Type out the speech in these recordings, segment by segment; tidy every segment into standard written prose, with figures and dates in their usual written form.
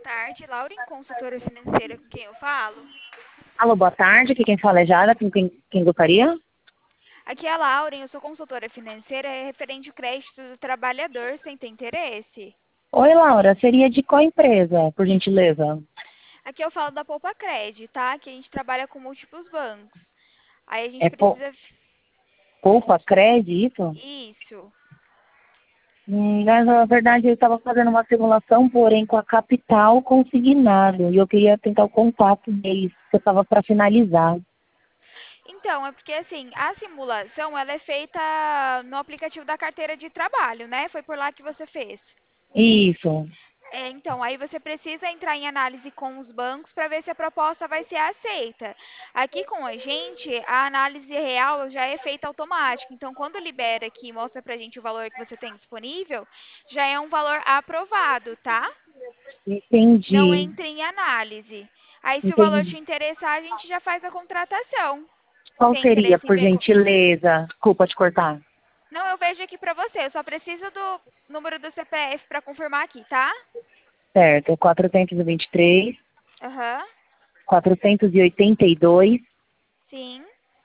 tarde, Lauren, consultora financeira com quem eu falo. Alô, boa tarde. Aqui quem fala é Jara. Quem gostaria? Aqui é a Lauren, eu sou consultora financeira referente ao crédito do trabalhador. Você tem interesse? Oi, Laura. Seria de qual empresa, por gentileza? Aqui eu falo da Poupa Cred, tá? Que a gente trabalha com múltiplos bancos. Aí a gente É precisa... Poupa Cred, isso? Isso. Na verdade, eu estava fazendo uma simulação, porém com a Capital consignado. E eu queria tentar o contato deles, que eu estava para finalizar. Então, é porque assim, a simulação, ela é feita no aplicativo da carteira de trabalho, né? Foi por lá que você fez. Isso. Então, aí você precisa entrar em análise com os bancos para ver se a proposta vai ser aceita. Aqui com a gente, a análise real já é feita automática. Então, quando libera aqui e mostra para a gente o valor que você tem disponível, já é um valor aprovado, tá? Não Entendi. entre em análise. Aí, se o valor te Entendi. interessar, a gente já faz a contratação. Qual Tem seria, interesse em por ver... gentileza? Desculpa te cortar. Não, eu vejo aqui para você. Eu só preciso do número do CPF para confirmar aqui, tá? Certo. É 423, Aham. 482, Sim.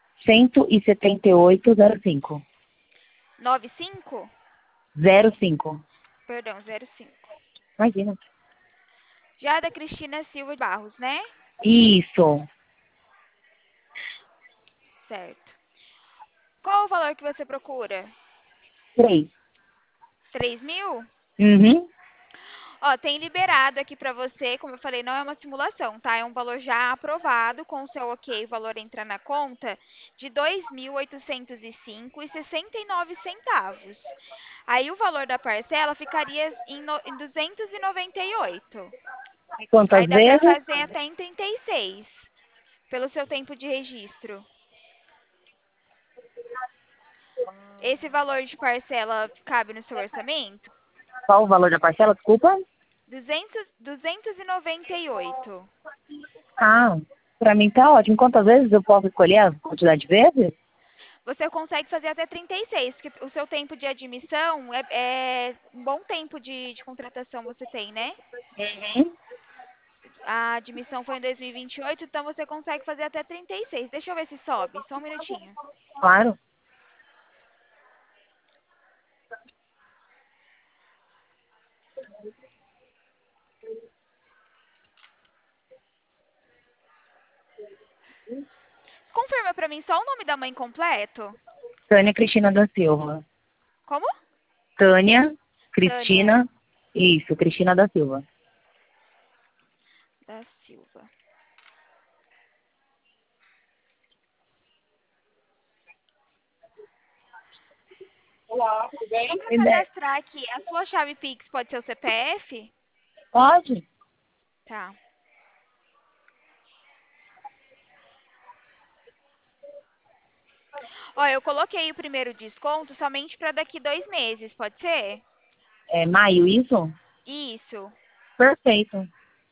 17805. 95. 05. Perdão, 05. Imagina. Já da Cristina Silva de Barros, né? Isso. Certo. Qual o valor que você procura? 3. 3.000? Uhum. Ó, tem liberado aqui pra você, como eu falei, não é uma simulação, tá? É um valor já aprovado, com o seu ok, o valor entra na conta de 2.805,69 centavos. Aí o valor da parcela ficaria em 298. E Aí quantas dá pra vezes? fazer até em 36, pelo seu tempo de registro. Esse valor de parcela cabe no seu orçamento? Qual o valor da parcela? Desculpa. 298. Ah, pra mim tá ótimo. Quantas vezes eu posso escolher a quantidade de vezes? Você consegue fazer até 36, porque o seu tempo de admissão é um bom tempo de contratação você tem, né? Uhum. A admissão foi em 2028, então você consegue fazer até 36. Deixa eu ver se sobe, só um minutinho. Claro. Confirma pra mim só o nome da mãe completo. Tânia Cristina da Silva. Como? Tânia Tânia Cristina. Isso, Cristina da Silva. da Silva. Só pra cadastrar aqui, a sua chave Pix pode ser o CPF? Pode? Tá. Ó, eu coloquei o primeiro desconto somente para daqui 2 meses, pode ser? É maio, isso? Isso. Perfeito.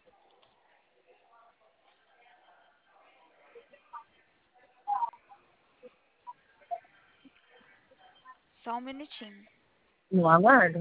Só um minutinho. No aguardo.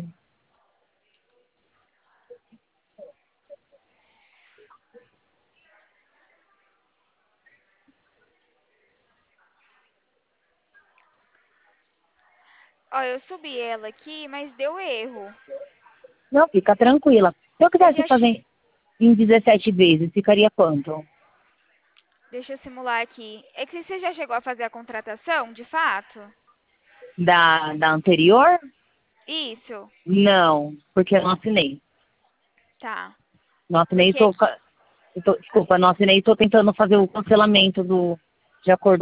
Ó, eu subi ela aqui, mas deu erro. Não, fica tranquila. Se eu Você quisesse já... fazer em 17 vezes, ficaria quanto? Deixa eu simular aqui. É que você já chegou a fazer a contratação, de fato? Da anterior? Isso. Não, porque eu não assinei. Tá. Não assinei, Porque desculpa, não assinei, estou tentando fazer o cancelamento de acordo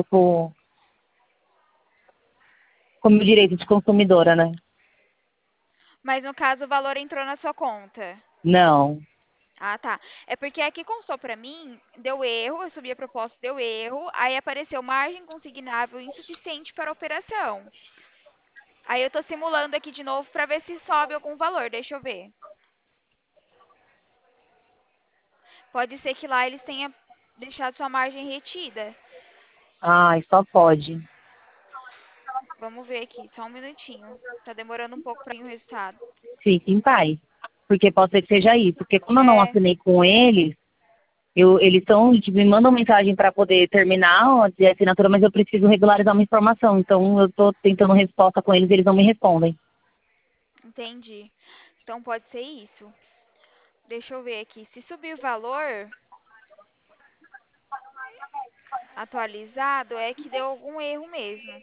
com o meu direito de consumidora, né? Mas no caso o valor entrou na sua conta. Não. Ah, tá. É porque aqui constou pra mim, deu erro, eu subi a proposta, deu erro, aí apareceu margem consignável insuficiente para a operação. Aí eu tô simulando aqui de novo pra ver se sobe algum valor, deixa eu ver. Pode ser que lá eles tenham deixado sua margem retida. Ai, só pode. Vamos ver aqui, só um minutinho. Tá demorando um pouco pra ir o resultado. Fique em paz. Porque pode ser que seja isso. Porque como eu não É, assinei com eles, eles tipo, me mandam mensagem para poder terminar a assinatura, mas eu preciso regularizar uma informação. Então eu estou tentando resposta com eles e eles não me respondem. entendi. Então pode ser isso. Deixa eu ver aqui. Se subir o valor atualizado, é que deu algum erro mesmo.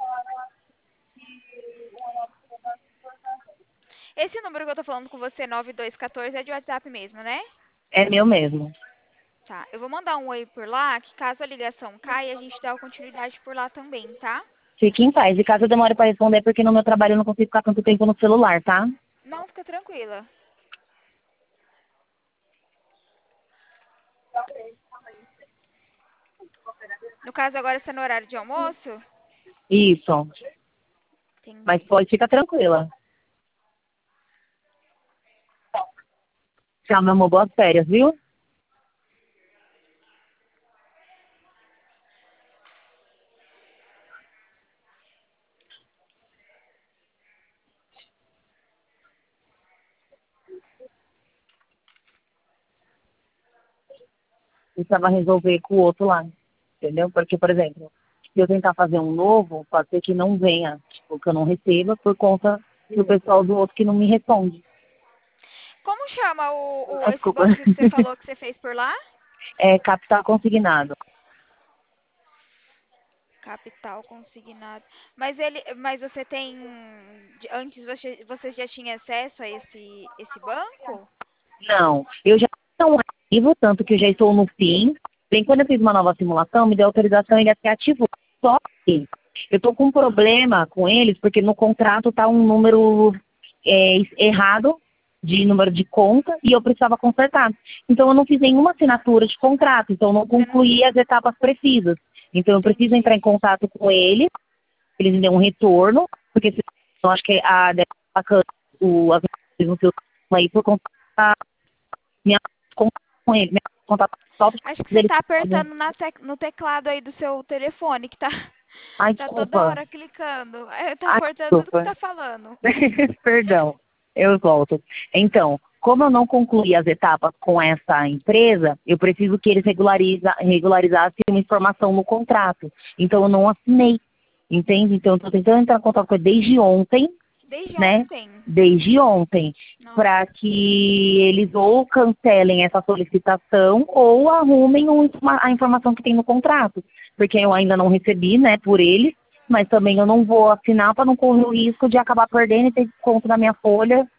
Esse número que eu tô falando com você, 9214, é de WhatsApp mesmo, né? É meu mesmo. Tá. Eu vou mandar um oi por lá, que caso a ligação caia, a gente dá a continuidade por lá também, tá? Fique em paz. E caso eu demore para responder, é porque no meu trabalho eu não consigo ficar tanto tempo no celular, tá? Não, fica tranquila. No caso, agora você tá no horário de almoço? Isso. Mas Entendi. pode ficar tranquila. Tchau, meu amor. Boas férias, viu? Precisava resolver com o outro lá. Entendeu? Porque, por exemplo, se eu tentar fazer um novo, pode ser que não venha, tipo, que eu não receba por conta do pessoal do outro que não me responde. Como chama Ah, esse desculpa. banco que você falou que você fez por lá? É capital consignado. Capital consignado. Mas você tem, antes você já tinha acesso a esse banco? Não, eu já tenho um ativo, tanto que eu já estou no fim. Bem, quando eu fiz uma nova simulação, me deu autorização, ele até ativou. Só que eu estou com um problema com eles, porque no contrato está um número errado de número de conta e eu precisava consertar. Então eu não fiz nenhuma assinatura de contrato, então eu não Você não concluí as etapas precisas. Então eu preciso entrar entendi. em contato com eles me dêem um retorno, porque eu acho que as no seu aí por conta da minha conta com ele, minha conta só Acho que você dele. tá apertando no teclado aí do seu telefone, que tá, Ai, tá toda desculpa. hora clicando. É, tá Ai, cortando tudo que desculpa. tá falando. Perdão, eu volto. Então, como eu não concluí as etapas com essa empresa, eu preciso que eles regularizassem uma informação no contrato. Então, eu não assinei, entende? Então, eu estou tentando entrar em contato com ele desde ontem, Desde né? ontem. Desde ontem, Nossa. para que eles ou cancelem essa solicitação ou arrumem a informação que tem no contrato. Porque eu ainda não recebi, né, por eles, mas também eu não vou assinar para não correr o risco de acabar perdendo e ter desconto na minha folha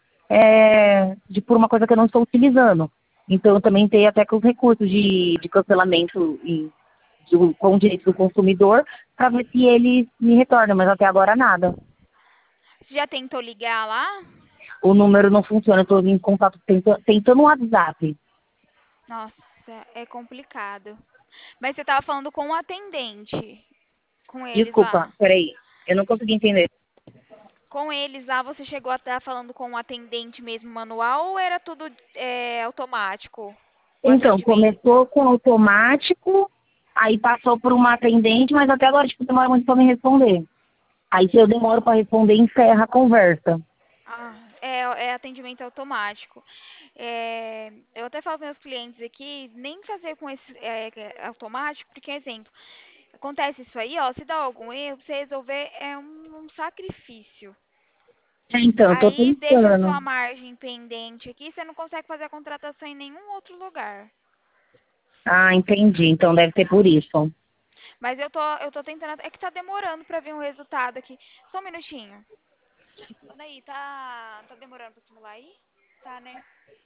por uma coisa que eu não estou utilizando. Então eu também tenho até com os recursos de cancelamento com o direito do consumidor para ver se eles me retornam, mas até agora nada. Você já tentou ligar lá? O número não funciona, eu estou em contato tentando um WhatsApp. Nossa, é complicado. Mas você tava falando com o atendente, com eles Desculpa, lá. peraí, eu não consegui entender. Com eles lá, você chegou a estar falando com o atendente mesmo manual ou era tudo automático? O Então, atendimento? começou com automático, aí passou por uma atendente, mas até agora tipo, demora muito para me responder. Aí se eu demoro para responder, encerra a conversa. Ah, é atendimento automático. É, eu até falo para meus clientes aqui, nem fazer com esse automático, porque, exemplo, acontece isso aí, ó, se dá algum erro, pra você resolver é um sacrifício. Então, estou Aí deixa a pensando. sua margem pendente aqui, você não consegue fazer a contratação em nenhum outro lugar. Ah, entendi. Então deve ser por isso. Mas eu tô tentando, é que tá demorando pra ver um resultado aqui. Só um minutinho. Daí, tá demorando pra simular aí? Tá, né?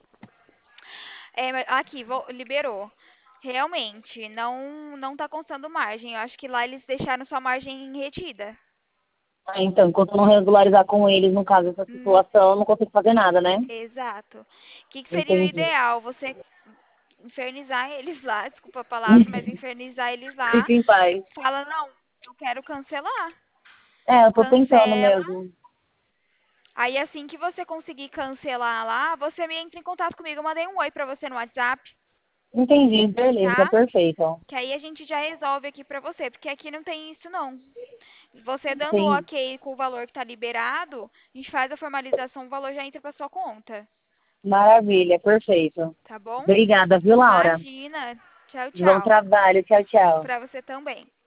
Mas aqui, liberou. Realmente, não tá constando margem. Eu acho que lá eles deixaram sua margem retida. Ah, então, enquanto eu não regularizar com eles, no caso dessa Hum, situação, eu não consigo fazer nada, né? exato. O que seria o Entendi. ideal? Você infernizar eles lá, desculpa a palavra, mas infernizar eles lá. Fique em paz. Fala, não, eu quero cancelar. É, eu tô pensando Cancela. mesmo. Aí assim que você conseguir cancelar lá, você me entra em contato comigo. Eu mandei um oi pra você no WhatsApp, Entendi, beleza, tá? perfeito. Que aí a gente já resolve aqui pra você, porque aqui não tem isso não. Você dando o Entendi. ok com o valor que tá liberado, a gente faz a formalização, o valor já entra pra sua conta. Maravilha, perfeito. Tá bom? Obrigada, viu, Laura? Imagina. Tchau, Bom tchau. trabalho. Tchau, tchau. Pra você também.